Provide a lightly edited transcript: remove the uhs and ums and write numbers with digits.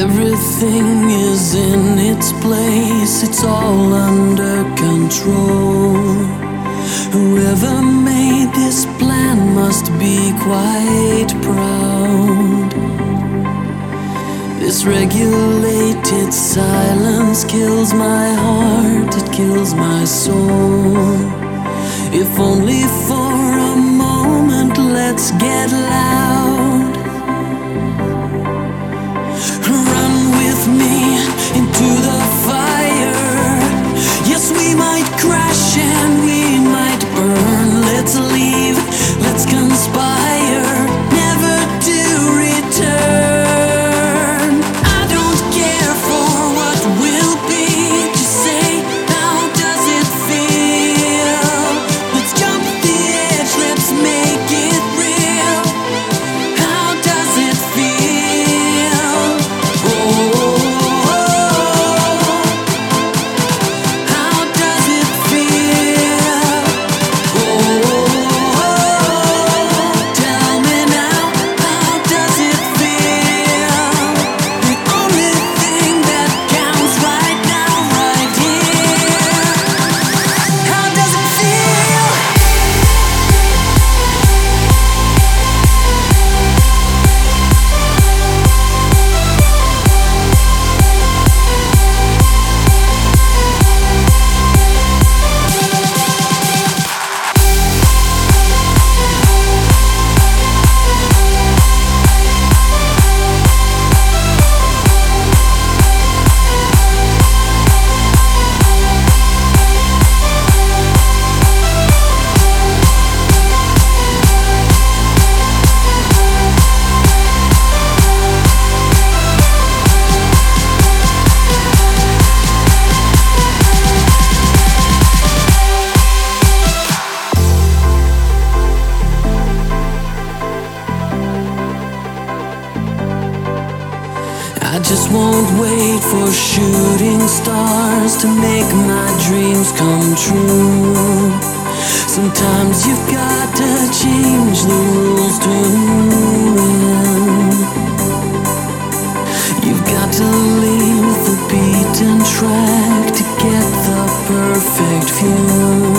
Everything is in its place, it's all under control. Whoever made this plan must be quite proud. This regulated silence kills my heart, it kills my soul. If only for a moment, let's get loud. Run with me into the fire. Yes, we might crash and we might burn. Let's leave, let's conspire, never to return. I don't care for what will be. Just say, how does it feel? Let's jump the edge, let's make it real. How does it feel? How does it feel? Tell me now, how does it feel? The only thing that counts right now, right here. How does it feel? I just won't wait for shooting stars to make my dreams come true. Sometimes you've got to change the rules to win. You've got to leave the beaten track to get the perfect view.